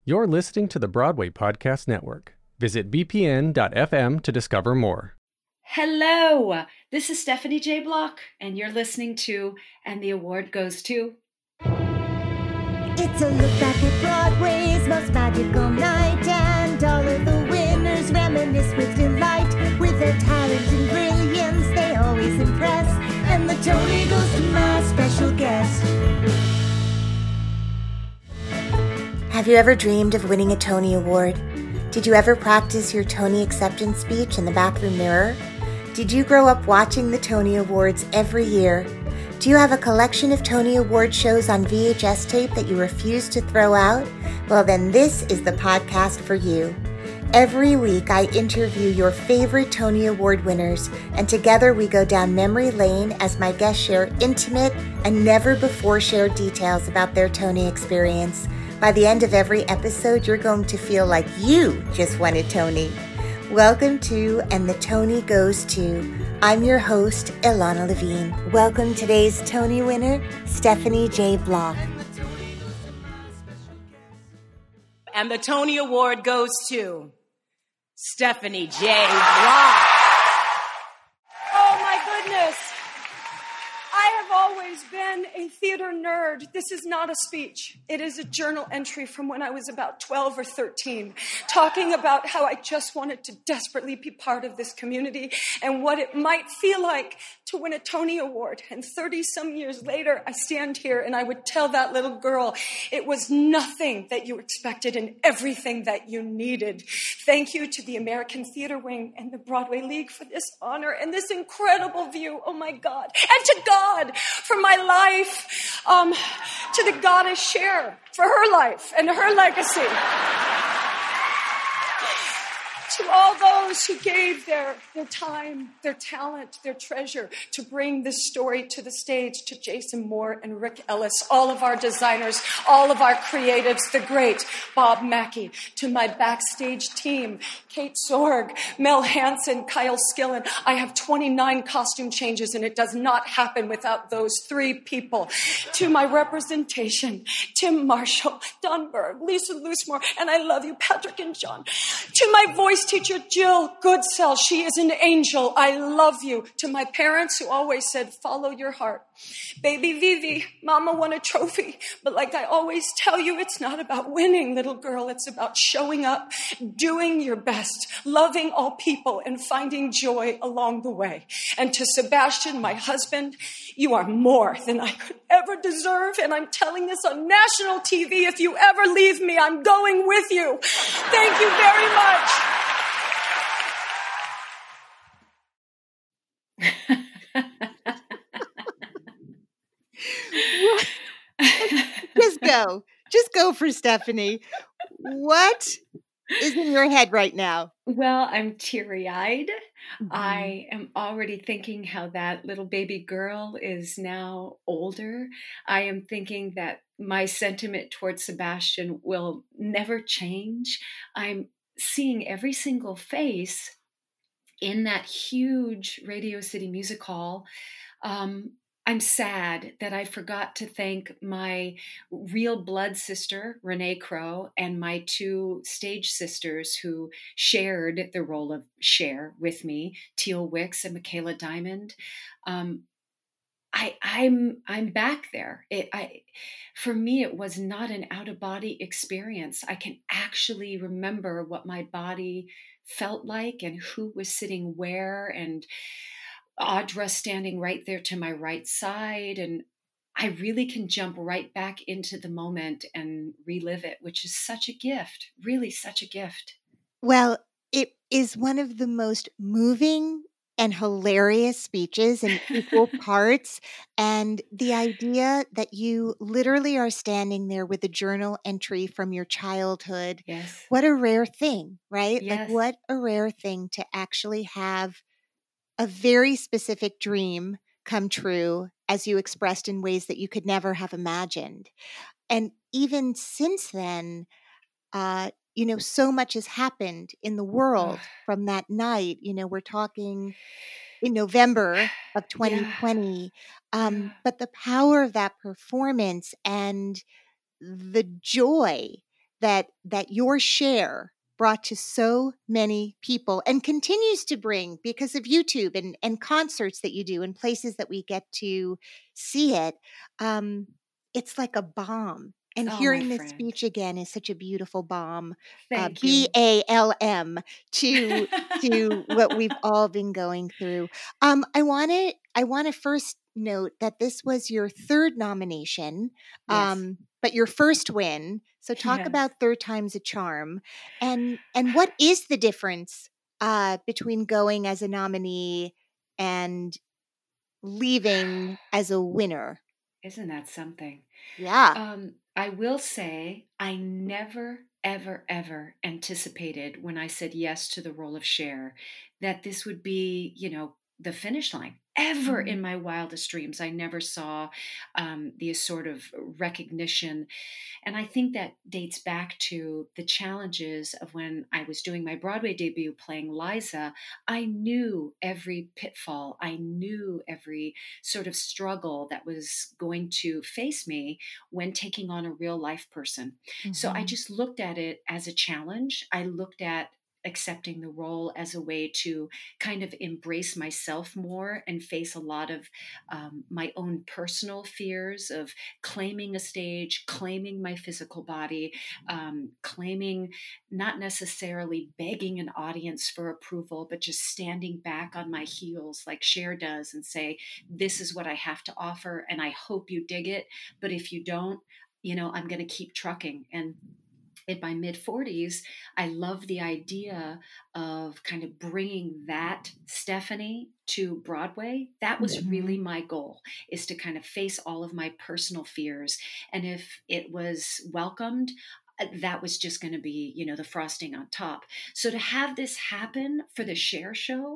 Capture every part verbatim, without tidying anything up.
You're listening to the Broadway Podcast Network. Visit b p n dot f m to discover more. Hello, this is Stephanie J. Block, and you're listening to And the Award Goes To. It's a look back at Broadway's most magical night, and all of the winners reminisce with delight. With their talent and brilliance, they always impress, and the Tony goes to my special guest. Have you ever dreamed of winning a Tony Award? Did you ever practice your Tony acceptance speech in the bathroom mirror? Did you grow up watching the Tony Awards every year? Do you have a collection of Tony Award shows on V H S tape that you refuse to throw out? Well, then this is the podcast for you. Every week, I interview your favorite Tony Award winners, and together we go down memory lane as my guests share intimate and never-before-shared details about their Tony experience. By the end of every episode, you're going to feel like you just won a Tony. Welcome to And the Tony Goes To. I'm your host, Ilana Levine. Welcome today's Tony winner, Stephanie J. Block. And the Tony Award goes to Stephanie J. Block. Oh my goodness. I have always been a theater nerd. This is not a speech. It is a journal entry from when I was about twelve or thirteen, talking about how I just wanted to desperately be part of this community and what it might feel like to win a Tony Award. And thirty some years later, I stand here and I would tell that little girl, it was nothing that you expected and everything that you needed. Thank you to the American Theater Wing and the Broadway League for this honor and this incredible view. Oh my God. And to God for my life, um, to the goddess Cher for her life and her legacy. To all those who gave their, their time, their talent, their treasure to bring this story to the stage, to Jason Moore and Rick Ellis, all of our designers, all of our creatives, the great Bob Mackey, to my backstage team, Kate Sorg, Mel Hansen, Kyle Skillen. I have twenty-nine costume changes, and it does not happen without those three people. To my representation, Tim Marshall, Don Berg, Lisa Loosemore, and I love you, Patrick and John. To my voice teacher, Jill Goodsell. She is an angel. I love you. To my parents who always said, follow your heart. Baby Vivi, Mama won a trophy. But like I always tell you, it's not about winning, little girl. It's about showing up, doing your best, loving all people, and finding joy along the way. And to Sebastian, my husband, you are more than I could ever deserve. And I'm telling this on national T V. If you ever leave me, I'm going with you. Thank you very much. Just go. Just go for Stephanie. What is in your head right now? Well, I'm teary-eyed. Mm-hmm. I am already thinking how that little baby girl is now older. I am thinking that my sentiment towards Sebastian will never change. I'm seeing every single face in that huge Radio City Music Hall. Um, I'm sad that I forgot to thank my real blood sister, Renee Crow, and my two stage sisters who shared the role of Cher with me, Teal Wicks and Michaela Diamond. Um, I, I'm I'm back there. It, I, for me, it was not an out-of-body experience. I can actually remember what my body felt like and who was sitting where, and Audra standing right there to my right side. And I really can jump right back into the moment and relive it, which is such a gift, really such a gift. Well, it is one of the most moving and hilarious speeches in equal parts. And the idea that you literally are standing there with a journal entry from your childhood. Yes. What a rare thing, right? Yes. Like what a rare thing to actually have a very specific dream come true as you expressed in ways that you could never have imagined. And even since then, uh, you know, so much has happened in the world from that night. You know, we're talking in November of twenty twenty. Yeah. Um, Yeah. But the power of that performance and the joy that that your share brought to so many people and continues to bring because of YouTube and, and concerts that you do and places that we get to see it. Um, it's like a balm. And Oh, hearing my this friend. speech again is such a beautiful balm, uh, Thank B you. A L M, to to what we've all been going through. Um, I want to I want to first note that this was your third nomination, Yes. um, but your first win. So talk Yes. about third time's a charm, and and what is the difference uh, between going as a nominee and leaving as a winner? Isn't that something? Yeah. Um, I will say I never, ever, ever anticipated when I said yes to the role of Cher that this would be, you know, the finish line. Ever Mhm. in my wildest dreams, I never saw um, the sort of recognition. And I think that dates back to the challenges of when I was doing my Broadway debut playing Liza. I knew every pitfall, I knew every sort of struggle that was going to face me when taking on a real life person. So I Mhm. just looked at it as a challenge. I looked at accepting the role as a way to kind of embrace myself more and face a lot of um, my own personal fears of claiming a stage, claiming my physical body, um, claiming not necessarily begging an audience for approval, but just standing back on my heels like Cher does and say, this is what I have to offer, and I hope you dig it. But if you don't, you know, I'm going to keep trucking. And in my mid forties, I love the idea of kind of bringing that Stephanie to Broadway. That was Mhm. really my goal, is to kind of face all of my personal fears. And if it was welcomed, uh, that was just going to be, you know, the frosting on top. So to have this happen for the Cher show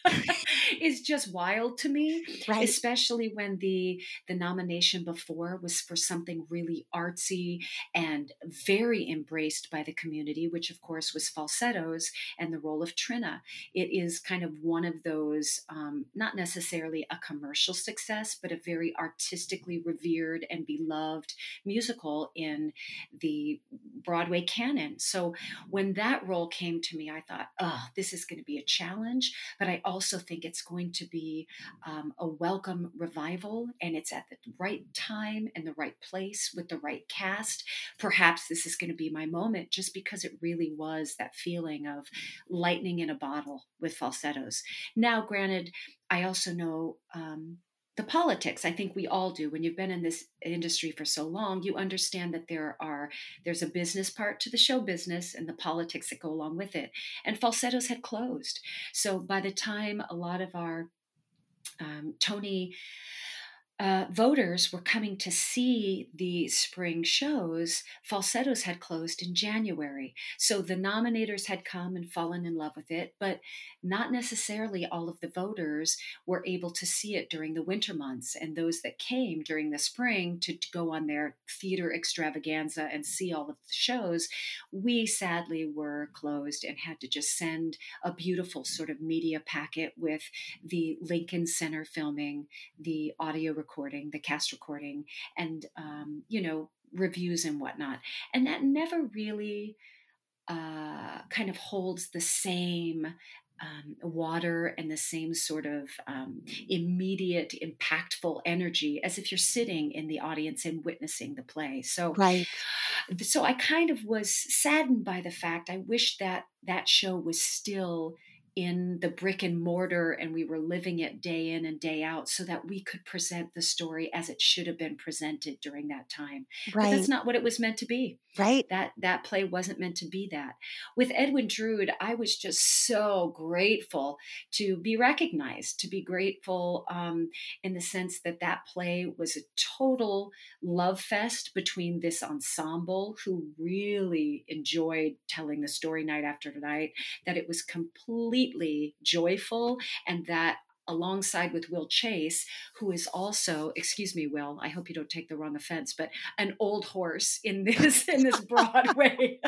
is just wild to me, Right. especially when the the nomination before was for something really artsy and very embraced by the community, which of course was Falsettos and the role of Trina. It is kind of one of those, um, not necessarily a commercial success, but a very artistically revered and beloved musical in the Broadway canon. So when that role came to me, I thought, oh, this is going to be a challenge, but I also think it's going to be um, a welcome revival, and it's at the right time and the right place with the right cast. Perhaps this is going to be my moment, just because it really was that feeling of lightning in a bottle with Falsettos. Now, granted, I also know um, the politics. I think we all do. When you've been in this industry for so long, you understand that there are there's a business part to the show business and the politics that go along with it. And Falsettos had closed. So by the time a lot of our um, Tony uh, voters were coming to see the spring shows, Falsettos had closed in January. So the nominators had come and fallen in love with it, but not necessarily all of the voters were able to see it during the winter months. And those that came during the spring to, to go on their theater extravaganza and see all of the shows, we sadly were closed and had to just send a beautiful sort of media packet with the Lincoln Center filming, the audio recording, the cast recording, and, um, you know, reviews and whatnot. And that never really uh, kind of holds the same um, water and the same sort of um, immediate, impactful energy as if you're sitting in the audience and witnessing the play. So, Right. so I kind of was saddened by the fact. I wish that that show was still in the brick and mortar and we were living it day in and day out so that we could present the story as it should have been presented during that time. But that's Right. not what it was meant to be. Right. That that play wasn't meant to be that. With Edwin Drood, I was just so grateful to be recognized, to be grateful um, in the sense that that play was a total love fest between this ensemble who really enjoyed telling the story night after night, that it was completely joyful, and that alongside with Will Chase, who is also, excuse me, Will, I hope you don't take the wrong offense, but an old horse in this in this Broadway.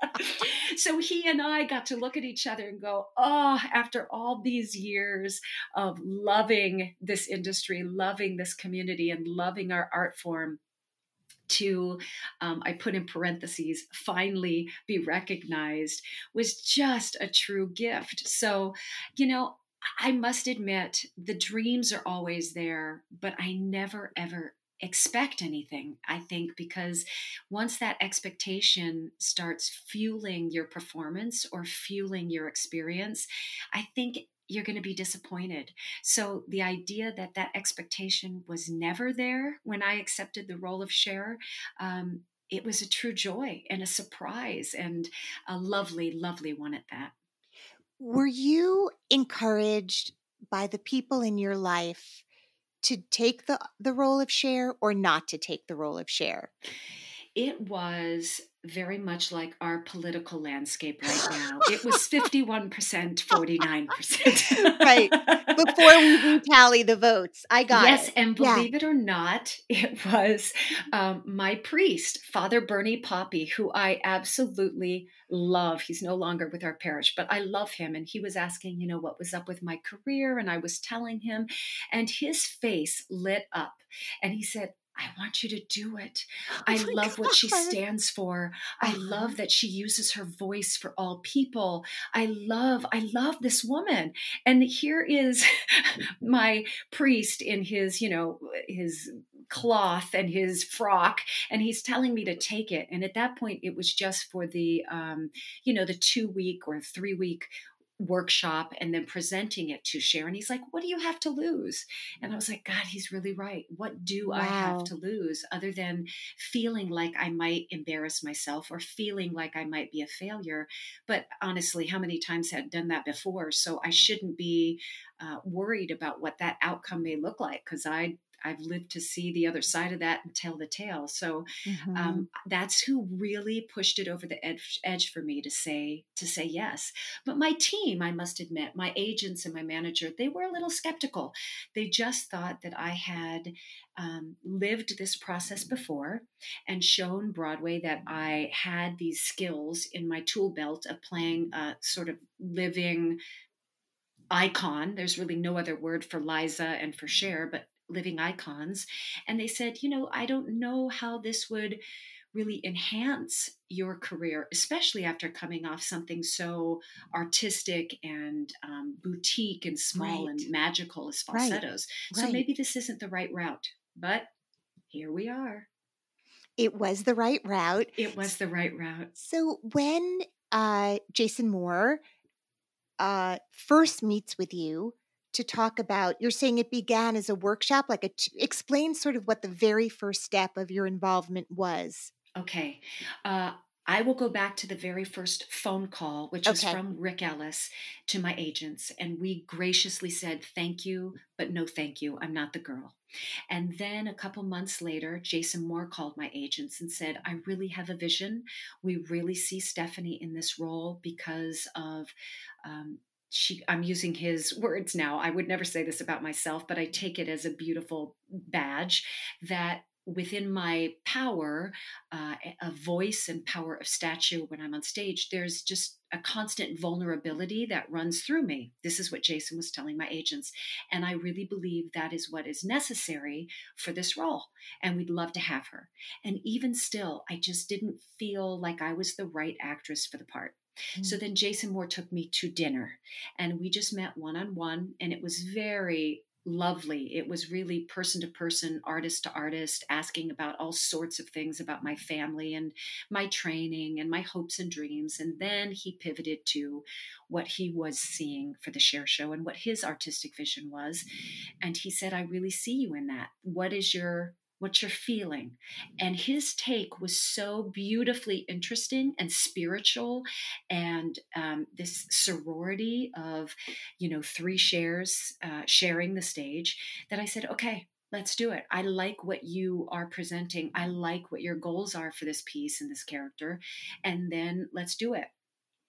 So he and I got to look at each other and go, oh, after all these years of loving this industry, loving this community, and loving our art form, to, um, I put in parentheses, finally be recognized, was just a true gift. So, you know, I must admit the dreams are always there, but I never, ever expect anything, I think, because once that expectation starts fueling your performance or fueling your experience, I think you're going to be disappointed. So the idea that that expectation was never there when I accepted the role of Cher, um, it was a true joy and a surprise, and a lovely, lovely one at that. Were you encouraged by the people in your life to take the, the role of Cher or not to take the role of Cher? It was very much like our political landscape right now. It was fifty-one percent, forty-nine percent. Right. Before we retally the votes. I got yes, it. Yes, and believe yeah. it or not, it was um, my priest, Father Bernie Poppy, who I absolutely love. He's no longer with our parish, but I love him. And he was asking, you know, what was up with my career? And I was telling him, and his face lit up. And he said, I want you to do it. I oh love God. What she stands for. Uh-huh. I love that she uses her voice for all people. I love, I love this woman. And here is my priest in his, you know, his cloth and his frock, and he's telling me to take it. And at that point, it was just for the, um, you know, the two week or three week workshop and then presenting it to Sharon. He's like, what do you have to lose? And I was like, God, he's really right. What do wow. I have to lose other than feeling like I might embarrass myself or feeling like I might be a failure? But honestly, how many times had done that before? So I shouldn't be uh, worried about what that outcome may look like, because I I've lived to see the other side of that and tell the tale. So mm-hmm. um, that's who really pushed it over the edge, edge for me to say to say yes. But my team, I must admit, my agents and my manager, they were a little skeptical. They just thought that I had um, lived this process before and shown Broadway that I had these skills in my tool belt of playing a sort of living icon. There's really no other word for Liza and for Cher, but living icons. And they said, you know, I don't know how this would really enhance your career, especially after coming off something so artistic and um, boutique and small right. and magical as falsettos. Right. So right. maybe this isn't the right route, but here we are. It was the right route. It was the right route. So when uh, Jason Moore uh, first meets with you to talk about, you're saying it began as a workshop, like a, t- explain sort of what the very first step of your involvement was. Okay. Uh, I will go back to the very first phone call, which was okay. from Rick Ellis to my agents. And we graciously said, thank you, but no thank you. I'm not the girl. And then a couple months later, Jason Moore called my agents and said, I really have a vision. We really see Stephanie in this role because of, um, she, I'm using his words now. I would never say this about myself, but I take it as a beautiful badge that within my power, uh, a voice and power of stature when I'm on stage, there's just a constant vulnerability that runs through me. This is what Jason was telling my agents. And I really believe that is what is necessary for this role. And we'd love to have her. And even still, I just didn't feel like I was the right actress for the part. Mm. So then Jason Moore took me to dinner and we just met one-on-one, and it was very lovely. It was really person to person, artist to artist, asking about all sorts of things about my family and my training and my hopes and dreams. And then he pivoted to what he was seeing for the Cher Show and what his artistic vision was. And he said, I really see you in that. What is your what you're feeling? And his take was so beautifully interesting and spiritual, and um, this sorority of, you know, three Chers uh, sharing the stage, that I said, okay, let's do it. I like what you are presenting. I like what your goals are for this piece and this character. And then let's do it.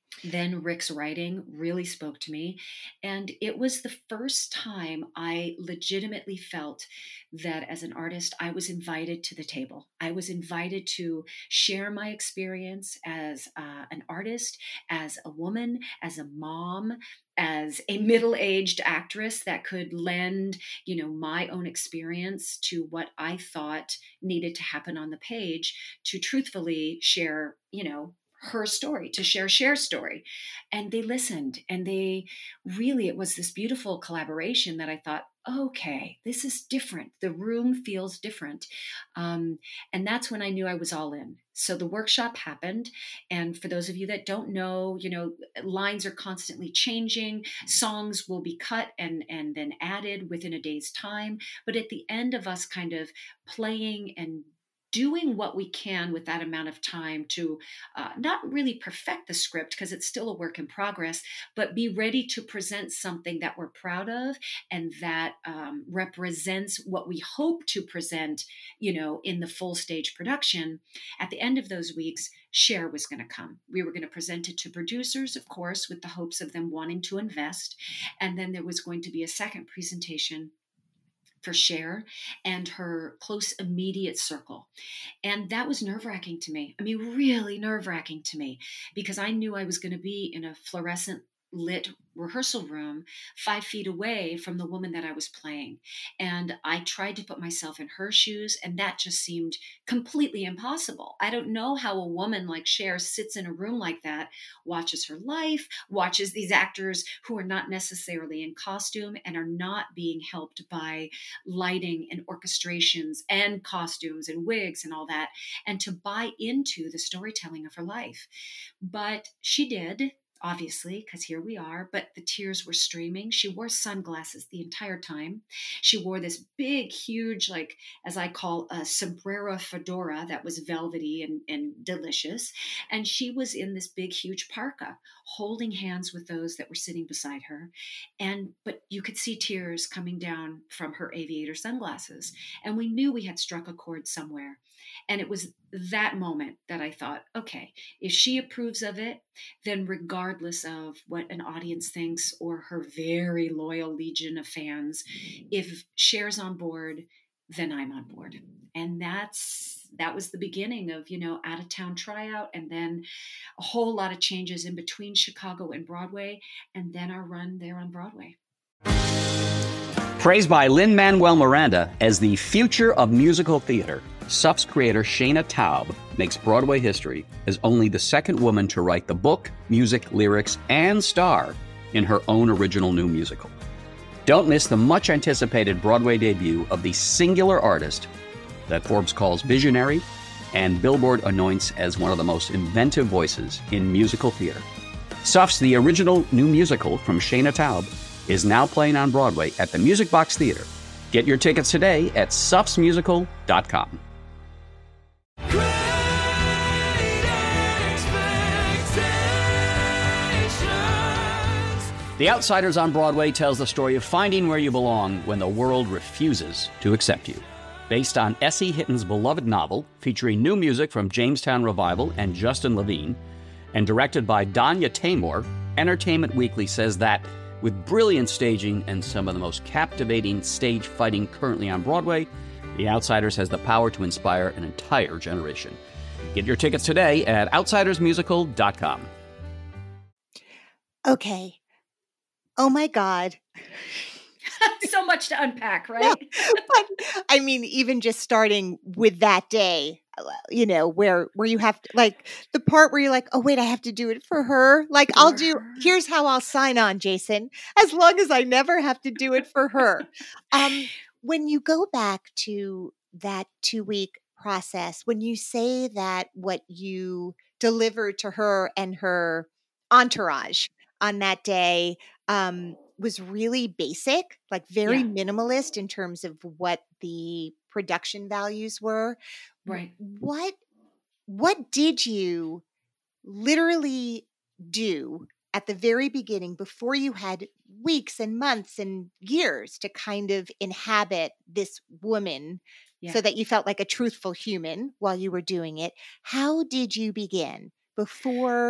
Then Rick's writing really spoke to me. And it was the first time I legitimately felt that as an artist, I was invited to the table. I was invited to share my experience as uh, an artist, as a woman, as a mom, as a middle-aged actress that could lend, you know, my own experience to what I thought needed to happen on the page to truthfully share, you know, her story, to share Cher's story. And they listened, and they really, it was this beautiful collaboration that I thought, okay, this is different. The room feels different. Um, and that's when I knew I was all in. So the workshop happened. And for those of you that don't know, you know, lines are constantly changing. Songs will be cut and, and then added within a day's time. But at the end of us kind of playing and doing what we can with that amount of time to uh, not really perfect the script, because it's still a work in progress, but be ready to present something that we're proud of and that um, represents what we hope to present, you know, in the full stage production. At the end of those weeks, Cher was going to come. We were going to present it to producers, of course, with the hopes of them wanting to invest. And then there was going to be a second presentation for Cher and her close immediate circle. And that was nerve-wracking to me. I mean, really nerve-wracking to me, because I knew I was going to be in a fluorescent lit rehearsal room five feet away from the woman that I was playing. And I tried to put myself in her shoes, and that just seemed completely impossible. I don't know how a woman like Cher sits in a room like that, watches her life, watches these actors who are not necessarily in costume and are not being helped by lighting and orchestrations and costumes and wigs and all that, and to buy into the storytelling of her life. But she did, obviously, because here we are, but the tears were streaming. She wore sunglasses the entire time. She wore this big, huge, like, as I call a sombrero fedora that was velvety and, and delicious. And she was in this big, huge parka, holding hands with those that were sitting beside her. And, but you could see tears coming down from her aviator sunglasses. And we knew we had struck a chord somewhere. And it was that moment that I thought, okay, if she approves of it, then regardless of what an audience thinks or her very loyal legion of fans, if Cher's on board, then I'm on board. And that's, that was the beginning of, you know, out of town tryout, and then a whole lot of changes in between Chicago and Broadway, and then our run there on Broadway. Praised by Lin-Manuel Miranda as the future of musical theater, S U F's creator Shana Taub makes Broadway history as only the second woman to write the book, music, lyrics, and star in her own original new musical. Don't miss the much-anticipated Broadway debut of the singular artist that Forbes calls visionary and Billboard anoints as one of the most inventive voices in musical theater. S U F's The Original New Musical from Shana Taub is now playing on Broadway at the Music Box Theater. Get your tickets today at sufs musical dot com. The Outsiders on Broadway tells the story of finding where you belong when the world refuses to accept you. Based on Essie Hitton's beloved novel, featuring new music from Jamestown Revival and Justin Levine, and directed by Danya Taymor, Entertainment Weekly says that with brilliant staging and some of the most captivating stage fighting currently on Broadway, The Outsiders has the power to inspire an entire generation. Get your tickets today at outsiders musical dot com. Okay. Oh my God. So much to unpack, right? No, but, I mean, even just starting with that day, you know, where where you have to, like, the part where you're like, oh, wait, I have to do it for her. Like, for I'll do, her. Here's how I'll sign on, Jason, as long as I never have to do it for her. Um, when you go back to that two-week process, when you say that what you delivered to her and her entourage on that day um, was really basic, like very yeah. minimalist in terms of what the production values were. Right. What, what did you literally do at the very beginning before you had weeks and months and years to kind of inhabit this woman yeah. so that you felt like a truthful human while you were doing it? How did you begin before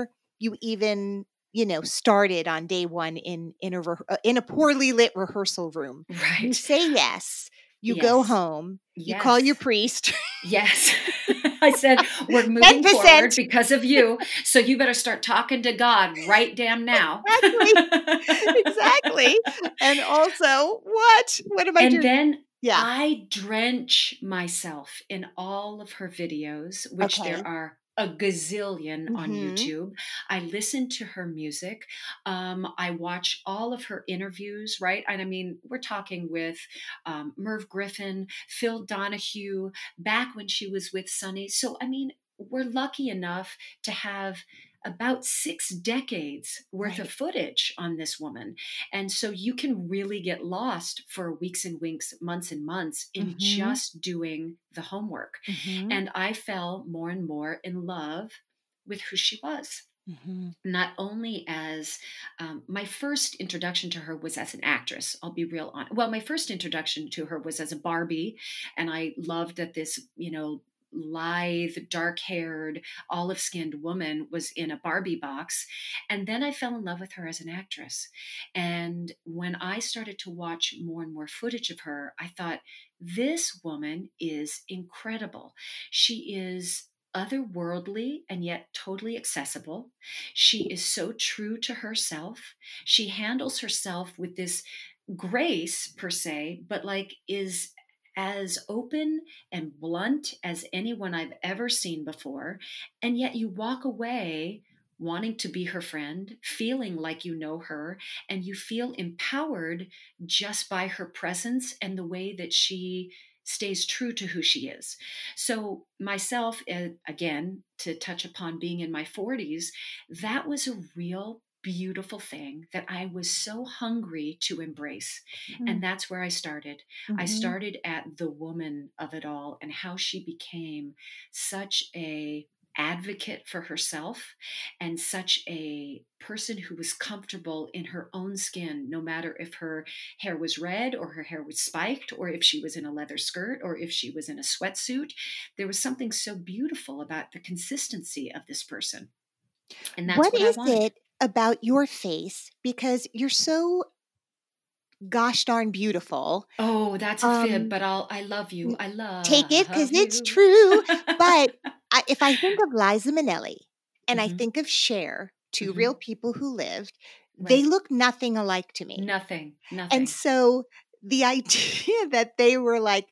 you even, you know, started on day one in in a re- uh, in a poorly lit rehearsal room. Right. You say yes. You Yes. go home. You Yes. call your priest. Yes. I said, we're moving ten percent. forward because of you. So you better start talking to God right damn now. Exactly. Exactly. And also, what? What am I And doing? then Yeah. I drench myself in all of her videos, which Okay. there are a gazillion on Mhm. YouTube. I listen to her music. Um, I watch all of her interviews, right? And I mean, we're talking with um, Merv Griffin, Phil Donahue, back when she was with Sonny. So, I mean, we're lucky enough to have about six decades worth Right. of footage on this woman. And so you can really get lost for weeks and weeks, months and months in Mhm. just doing the homework. Mhm. And I fell more and more in love with who she was. Mhm. Not only as um, my first introduction to her was as an actress. I'll be real honest. Well, my first introduction to her was as a Barbie, and I loved that this, you know, lithe, dark-haired, olive-skinned woman was in a Barbie box. And then I fell in love with her as an actress. And when I started to watch more and more footage of her, I thought, this woman is incredible. She is otherworldly and yet totally accessible. She is so true to herself. She handles herself with this grace per se, but like is as open and blunt as anyone I've ever seen before. And yet you walk away wanting to be her friend, feeling like you know her, and you feel empowered just by her presence and the way that she stays true to who she is. So myself, uh, again, to touch upon being in my forties, that was a real beautiful thing that I was so hungry to embrace. Mhm. And that's where I started. I Mhm. started at the woman of it all and how she became such a advocate for herself and such a person who was comfortable in her own skin, no matter if her hair was red or her hair was spiked or if she was in a leather skirt or if she was in a sweatsuit. There was something so beautiful about the consistency of this person. And that's What what I is wanted. it about your face? Because you're so gosh darn beautiful. Oh, that's a fib, Um, but I'll, I love you. n- I love take it because it's you. true. But I, if I think of Liza Minnelli and I Mhm. think of Cher, two Mhm. real people who lived, Right. they look nothing alike to me. Nothing, And nothing. so the idea that they were like,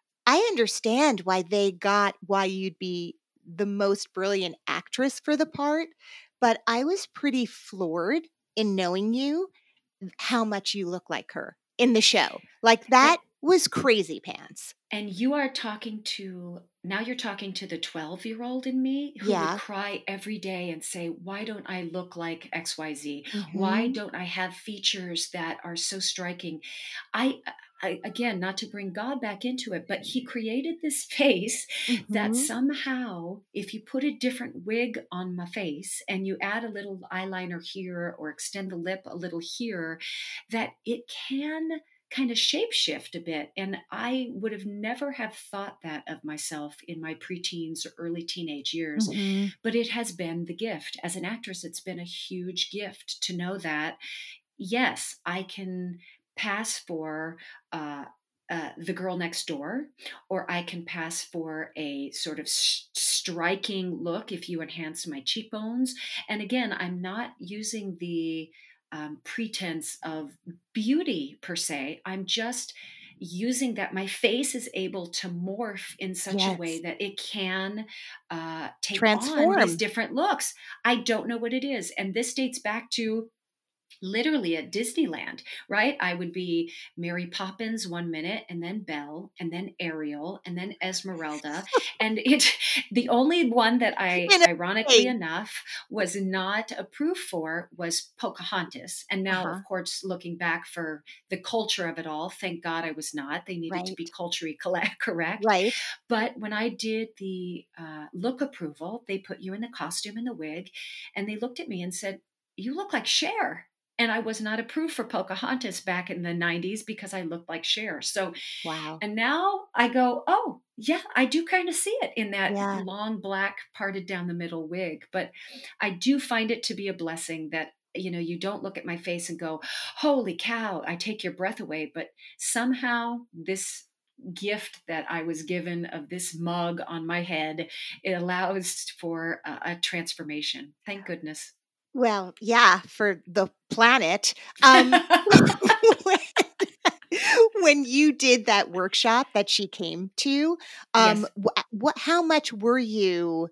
I understand why they got why you'd be the most brilliant actress for the part, but I was pretty floored in knowing you how much you look like her in the show. Like that was crazy pants. And you are talking to, now you're talking to the twelve year old in me who Yeah. would cry every day and say, why don't I look like X Y Z? Mhm. Why don't I have features that are so striking? I, I, again, not to bring God back into it, but he created this face that Mhm. somehow, if you put a different wig on my face and you add a little eyeliner here or extend the lip a little here, that it can kind of shapeshift a bit. And I would have never have thought that of myself in my preteens or early teenage years. Mhm. But it has been the gift. As an actress, it's been a huge gift to know that, yes, I can pass for uh, uh, the girl next door, or I can pass for a sort of s- striking look if you enhance my cheekbones. And again, I'm not using the um, pretense of beauty per se. I'm just using that my face is able to morph in such a way Yes. that it can uh, take on these Transform. different looks. I don't know what it is. And this dates back to literally at Disneyland, right? I would be Mary Poppins one minute, and then Belle, and then Ariel, and then Esmeralda. And it, the only one that I, In a ironically way. enough, was not approved for was Pocahontas. And now, Uh-huh. of course, looking back for the culture of it all, thank God I was not. They needed to be Right. culturally correct. Right. But when I did the uh, look approval, they put you in the costume and the wig, and they looked at me and said, "You look like Cher." And I was not approved for Pocahontas back in the nineties because I looked like Cher. So, Wow. and now I go, oh, yeah, I do kind of see it in that Yeah. long black parted down the middle wig. But I do find it to be a blessing that, you know, you don't look at my face and go, holy cow, I take your breath away. But somehow this gift that I was given of this mug on my head, it allows for a, a transformation. Thank goodness. Well, yeah, for the planet. Um, when, when you did that workshop that she came to, um, Yes. what, what, how much were you,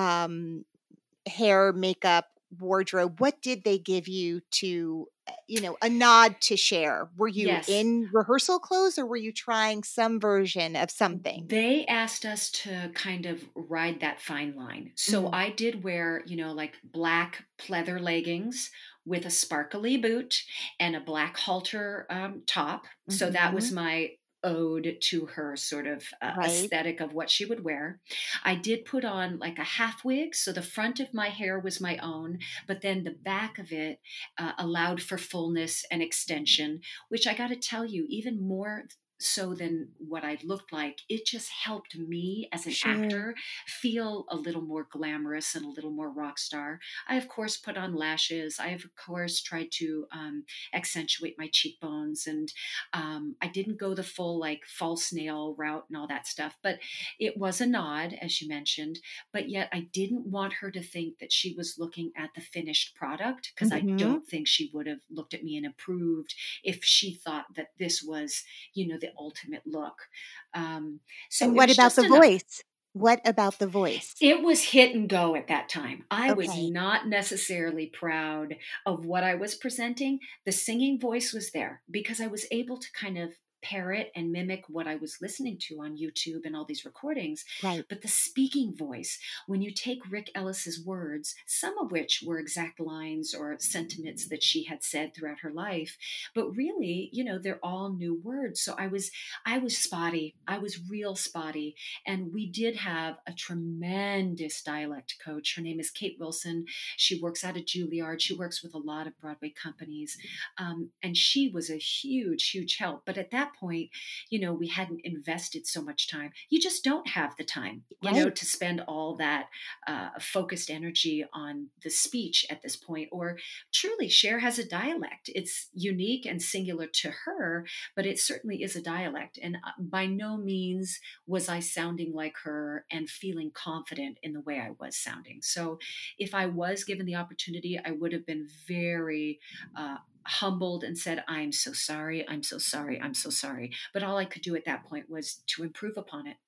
um, hair, makeup, wardrobe? What did they give you to, uh, you know, a nod to share? Were you Yes. in rehearsal clothes or were you trying some version of something? They asked us to kind of ride that fine line. So Mm. I did wear, you know, like black pleather leggings with a sparkly boot and a black halter um, top. So that was Mhm. my ode to her sort of uh, Right. aesthetic of what she would wear. I did put on like a half wig. So the front of my hair was my own, but then the back of it uh, allowed for fullness and extension, which I got to tell you, even more so than what I looked like, it just helped me as an Sure. actor feel a little more glamorous and a little more rock star. I, of course, put on lashes. I, of course, tried to um, accentuate my cheekbones. And um, I didn't go the full like false nail route and all that stuff. But it was a nod, as you mentioned. But yet I didn't want her to think that she was looking at the finished product, because I Mhm. don't think she would have looked at me and approved if she thought that this was, you know, the ultimate look. Um, so And it what was about just the enough. voice? What about the voice? It was hit and go at that time. I was Okay. not necessarily proud of what I was presenting. The singing voice was there because I was able to kind of parrot and mimic what I was listening to on YouTube and all these recordings. Right. But the speaking voice, when you take Rick Ellis's words, some of which were exact lines or sentiments that she had said throughout her life, but really, you know, they're all new words. So I was I was spotty. I was real spotty. And we did have a tremendous dialect coach. Her name is Kate Wilson. She works out at Juilliard. She works with a lot of Broadway companies. Um, and she was a huge, huge help. But at that point, you know, we hadn't invested so much time. You just don't have the time, you Right. know, to spend all that uh, focused energy on the speech at this point. Or truly, Cher has a dialect. It's unique and singular to her, but it certainly is a dialect. And by no means was I sounding like her and feeling confident in the way I was sounding. So if I was given the opportunity, I would have been very uh, humbled and said, I'm so sorry, I'm so sorry, I'm so sorry. But all I could do at that point was to improve upon it.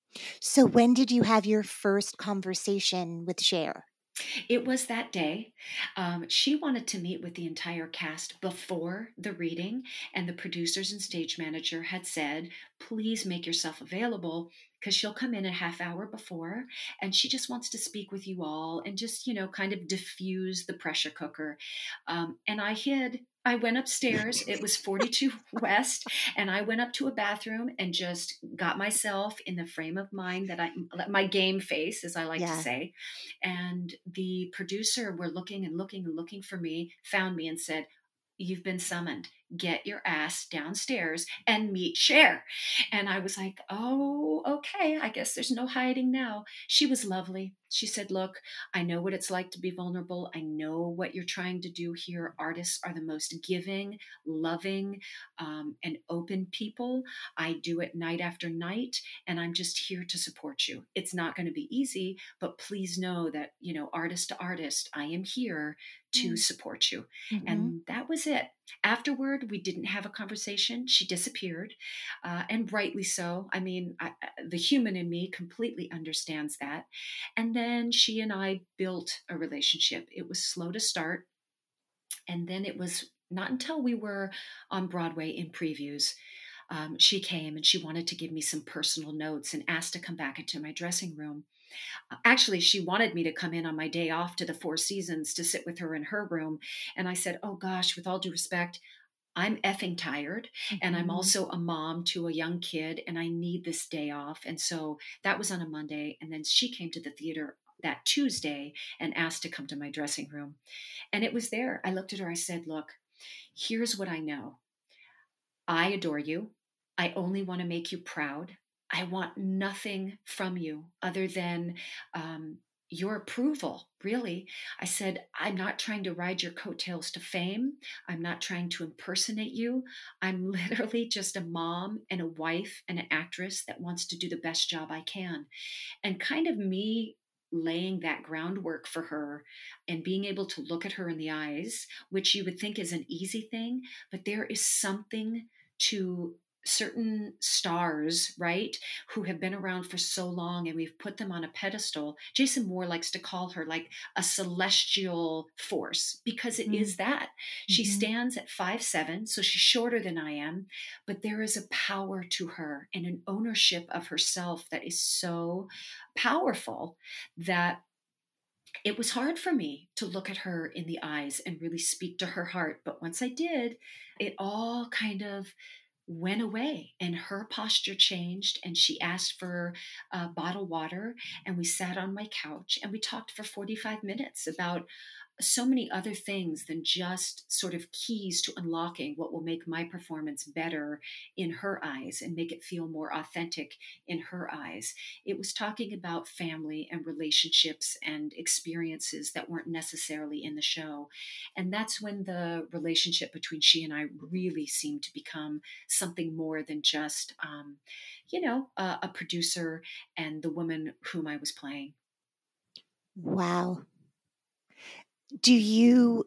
So when did you have your first conversation with Cher? It was that day. Um, she wanted to meet with the entire cast before the reading, and the producers and stage manager had said, please make yourself available because she'll come in a half hour before and she just wants to speak with you all and just, you know, kind of diffuse the pressure cooker. Um, and I hid. I went upstairs. It was forty-two West, and I went up to a bathroom and just got myself in the frame of mind that I, my game face, as I like to Yeah. say. And the producer were looking and looking and looking for me, found me and said, you've been summoned. Get your ass downstairs and meet Cher. And I was like, oh, okay. I guess there's no hiding now. She was lovely. She said, look, I know what it's like to be vulnerable. I know what you're trying to do here. Artists are the most giving, loving, um, and open people. I do it night after night, and I'm just here to support you. It's not going to be easy, but please know that, you know, artist to artist, I am here to support you. Mm-hmm. And that was it. Afterward, we didn't have a conversation. She disappeared, uh, and rightly so. I mean, I, the human in me completely understands that. And then she and I built a relationship. It was slow to start. And then it was not until we were on Broadway in previews. Um, she came and she wanted to give me some personal notes and asked to come back into my dressing room. Actually, she wanted me to come in on my day off to the Four Seasons to sit with her in her room. And I said, oh gosh, with all due respect, I'm effing tired. And I'm Mhm. also a mom to a young kid and I need this day off. And so that was on a Monday. And then she came to the theater that Tuesday and asked to come to my dressing room. And it was there. I looked at her. I said, look, here's what I know. I adore you. I only want to make you proud. I want nothing from you other than um, your approval, really. I said, I'm not trying to ride your coattails to fame. I'm not trying to impersonate you. I'm literally just a mom and a wife and an actress that wants to do the best job I can. And kind of me laying that groundwork for her and being able to look at her in the eyes, which you would think is an easy thing, but there is something to certain stars, right, who have been around for so long and we've put them on a pedestal. Jason Moore likes to call her like a celestial force because it mm. is that. She mm-hmm. stands at five seven, so she's shorter than I am, but there is a power to her and an ownership of herself that is so powerful that it was hard for me to look at her in the eyes and really speak to her heart. But once I did, it all kind of went away and her posture changed, and she asked for uh, bottled water, and we sat on my couch and we talked for forty-five minutes about so many other things than just sort of keys to unlocking what will make my performance better in her eyes and make it feel more authentic in her eyes. It was talking about family and relationships and experiences that weren't necessarily in the show. And that's when the relationship between she and I really seemed to become something more than just, um, you know, a, a producer and the woman whom I was playing. Wow. Do you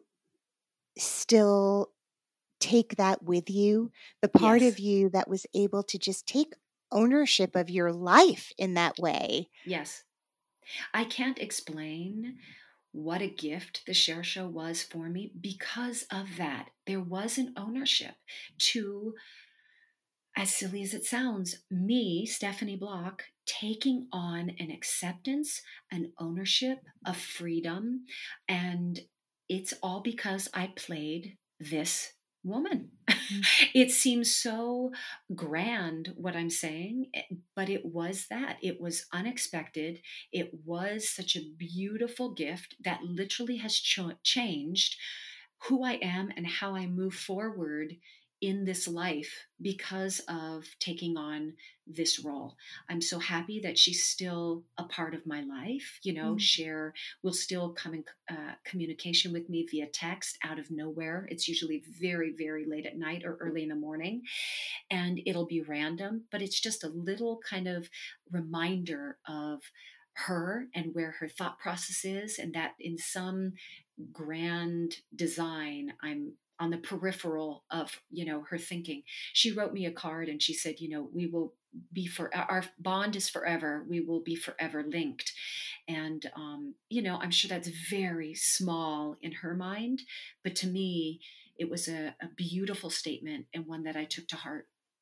still take that with you? The part Yes. of you that was able to just take ownership of your life in that way? Yes. I can't explain what a gift the Cher Show was for me because of that. There was an ownership to, as silly as it sounds, me, Stephanie Block, taking on an acceptance, an ownership, a freedom. And it's all because I played this woman. Mm-hmm. It seems so grand what I'm saying, but it was that. It was unexpected. It was such a beautiful gift that literally has ch- changed who I am and how I move forward in this life because of taking on this role. I'm so happy that she's still a part of my life. You know, mm. Cher will still come in uh, communication with me via text out of nowhere. It's usually very, very late at night or early in the morning. And it'll be random, but it's just a little kind of reminder of her and where her thought process is, and that in some grand design, I'm on the peripheral of, you know, her thinking. She wrote me a card and she said, you know, we will be for our bond is forever. We will be forever linked. And, um, you know, I'm sure that's very small in her mind, but to me, it was a, a beautiful statement and one that I took to heart.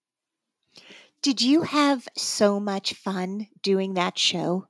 Did you have so much fun doing that show?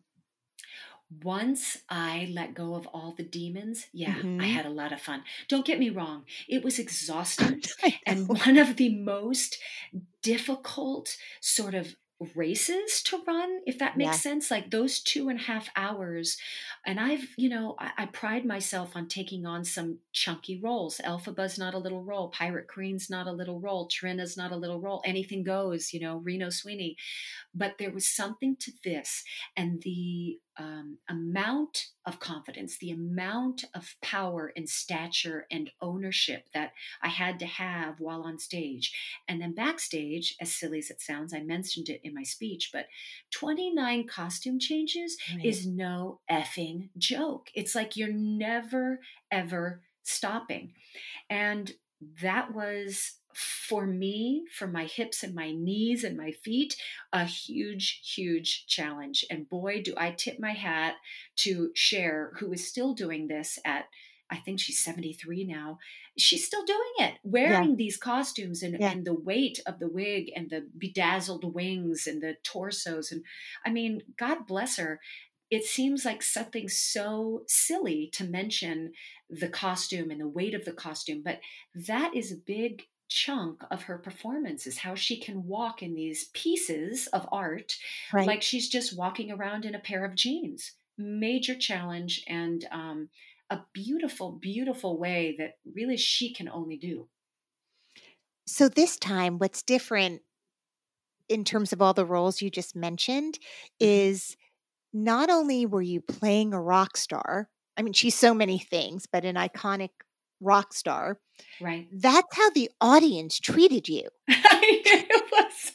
Once I let go of all the demons, yeah, mm-hmm. I had a lot of fun. Don't get me wrong. It was exhausting and one of the most difficult sort of races to run, if that makes yeah. sense. Like those two and a half hours. And I've, you know, I, I pride myself on taking on some chunky roles. Elphaba's not a little role. Pirate Queen's not a little role. Trina's not a little role. Anything goes, you know, Reno Sweeney. But there was something to this, and the um, amount of confidence, the amount of power and stature and ownership that I had to have while on stage. And then backstage, as silly as it sounds, I mentioned it in my speech, but twenty-nine costume changes right. is no effing joke. It's like you're never, ever stopping. And that was, for me, for my hips and my knees and my feet, a huge, huge challenge. And boy, do I tip my hat to Cher, who is still doing this at, I think she's seventy-three now. She's still doing it, wearing yeah. these costumes and, yeah. and the weight of the wig and the bedazzled wings and the torsos. And I mean, God bless her. It seems like something so silly to mention the costume and the weight of the costume, but that is a big chunk of her performance, is how she can walk in these pieces of art right. like she's just walking around in a pair of jeans. Major challenge, and um, a beautiful, beautiful way that really she can only do. So this time, what's different in terms of all the roles you just mentioned is not only were you playing a rock star, I mean, she's so many things, but an iconic rock star. Right. That's how the audience treated you. It was.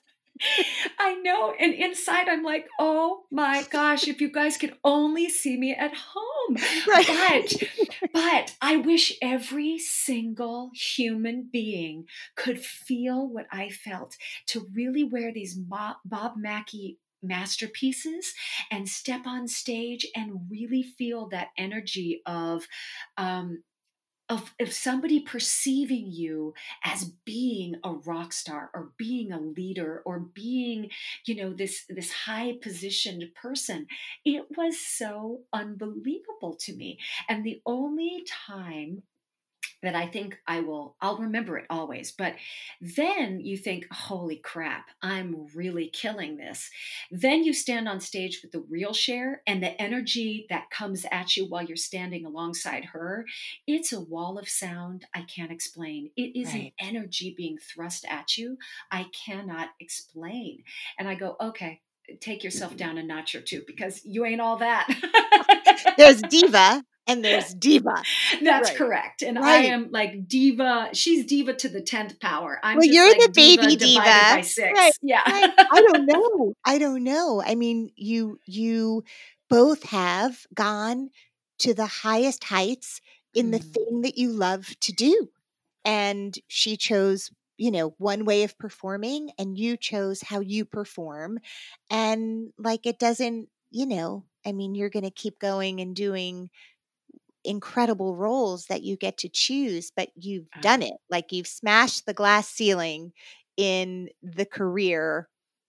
I know. And inside I'm like, oh my gosh, if you guys could only see me at home. Right. But, but I wish every single human being could feel what I felt, to really wear these Bob, Bob Mackie masterpieces and step on stage and really feel that energy of, um, Of, of somebody perceiving you as being a rock star or being a leader or being, you know, this, this high positioned person. It was so unbelievable to me. And the only time that I think I will, I'll remember it always. But then you think, holy crap, I'm really killing this. Then you stand on stage with the real Cher, and the energy that comes at you while you're standing alongside her, it's a wall of sound I can't explain. It is Right. an energy being thrust at you I cannot explain. And I go, okay, take yourself down a notch or two, because you ain't all that. There's diva and there's diva. That's Right. correct. And I Right. am like diva. She's diva to the tenth power. I'm Well, just you're like the diva baby divided diva. by six. Right, Yeah. right. I don't know. I don't know. I mean, you you both have gone to the highest heights in the Mm. thing that you love to do. And she chose, you know, one way of performing, and you chose how you perform. And like, it doesn't, you know, I mean, you're going to keep going and doing incredible roles that you get to choose, but you've Uh, done it. Like, you've smashed the glass ceiling in the career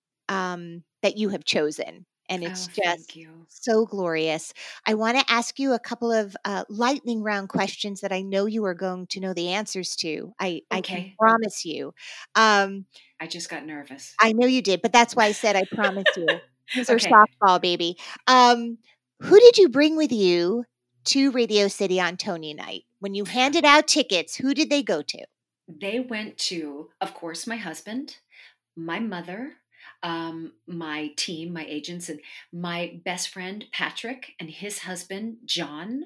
um, that you have chosen. And it's oh, just thank you. so glorious. I want to ask you a couple of uh, lightning round questions that I know you are going to know the answers to. I, I can Okay. promise you. Um, I just got nervous. I know you did, but that's why I said I promise you. These are Okay. softball, baby. Um, who did you bring with you to Radio City on Tony Night? When you handed out tickets, who did they go to? They went to, of course, my husband, my mother, um, my team, my agents, and my best friend, Patrick, and his husband, John.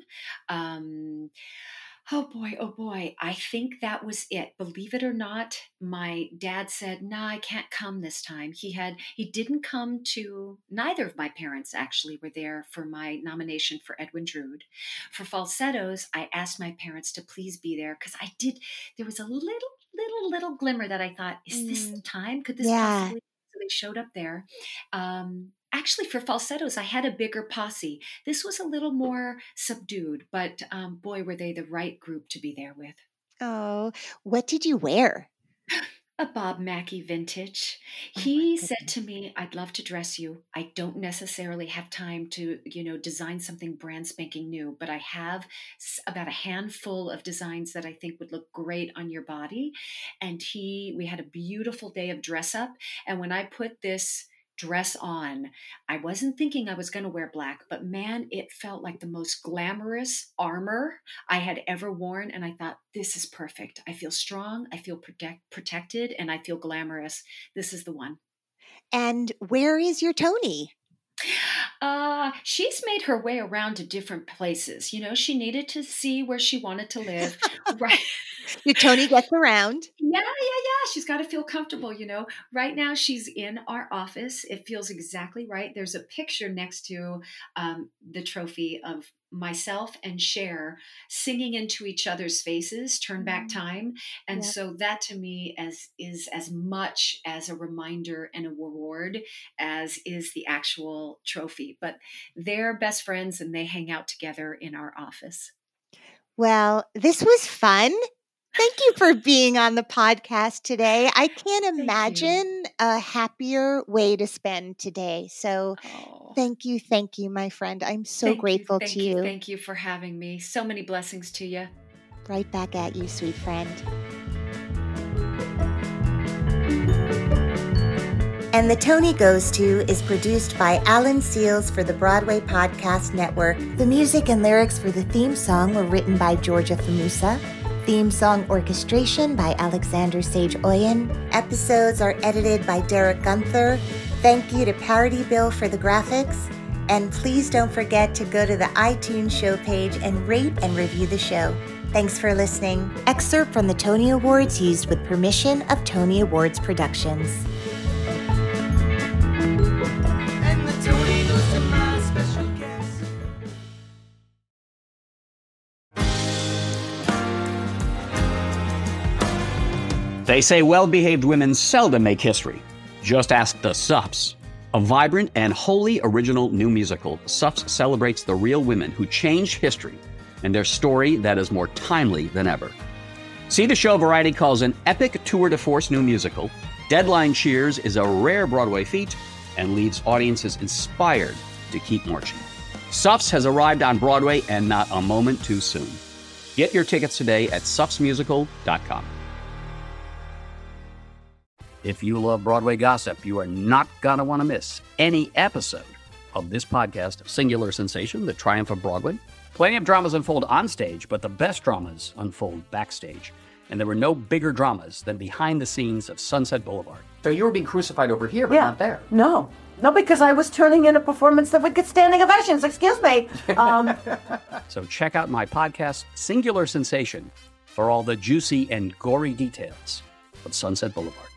Um, Oh boy, oh boy. I think that was it. Believe it or not, my dad said, nah, I can't come this time. He had, he didn't come to, neither of my parents actually were there for my nomination for Edwin Drood. For Falsettos, I asked my parents to please be there because I did, there was a little, little, little glimmer that I thought, is this the Mm, time? Could this yeah. possibly? So they showed up there. Um, Actually, for Falsettos, I had a bigger posse. This was a little more subdued, but um, boy, were they the right group to be there with. Oh, what did you wear? A Bob Mackie vintage. Oh my He said goodness. to me, I'd love to dress you. I don't necessarily have time to, you know, design something brand spanking new, but I have s- about a handful of designs that I think would look great on your body. And he, we had a beautiful day of dress up. And when I put this dress on, I wasn't thinking I was going to wear black, but man, it felt like the most glamorous armor I had ever worn. And I thought, this is perfect. I feel strong, I feel protect, protected, and I feel glamorous. This is the one. And where is your Tony? Uh, she's made her way around to different places. You know, she needed to see where she wanted to live. Right. Your Tony gets around. Yeah, yeah, yeah. She's got to feel comfortable, you know. Right now, she's in our office. It feels exactly right. There's a picture next to um, the trophy of myself and Cher singing into each other's faces, Turn Back Time. And Yeah. so that to me as is as much as a reminder and a reward as is the actual trophy. But they're best friends and they hang out together in our office. Well, this was fun. Thank you for being on the podcast today. I can't Thank you. imagine a happier way to spend today. So Oh. thank you, thank you, my friend. I'm so Thank you, grateful thank to you, you. thank you for having me. So many blessings to you. Right back at you, sweet friend. And the Tony Goes To is produced by Alan Seals for the Broadway Podcast Network. The music and lyrics for the theme song were written by Georgia Famusa. Theme song orchestration by Alexander Sage Oyen. Episodes are edited by Derek Gunther. Thank you to Parody Bill for the graphics. And please don't forget to go to the iTunes show page and rate and review the show. Thanks for listening. Excerpt from the Tony Awards used with permission of Tony Awards Productions. And the Tony goes to my special guest. They say well-behaved women seldom make history. Just ask the Sups. A vibrant and wholly original new musical, Sups celebrates the real women who changed history and their story that is more timely than ever. See the show Variety calls an epic tour de force new musical. Deadline cheers is a rare Broadway feat and leaves audiences inspired to keep marching. Sups has arrived on Broadway and not a moment too soon. Get your tickets today at sups musical dot com. If you love Broadway gossip, you are not going to want to miss any episode of this podcast, Singular Sensation, The Triumph of Broadway. Plenty of dramas unfold on stage, but the best dramas unfold backstage. And there were no bigger dramas than behind the scenes of Sunset Boulevard. So you were being crucified over here, but yeah. not there. No. No, because I was turning in a performance that would get standing ovations. Excuse me. Um, so check out my podcast, Singular Sensation, for all the juicy and gory details of Sunset Boulevard.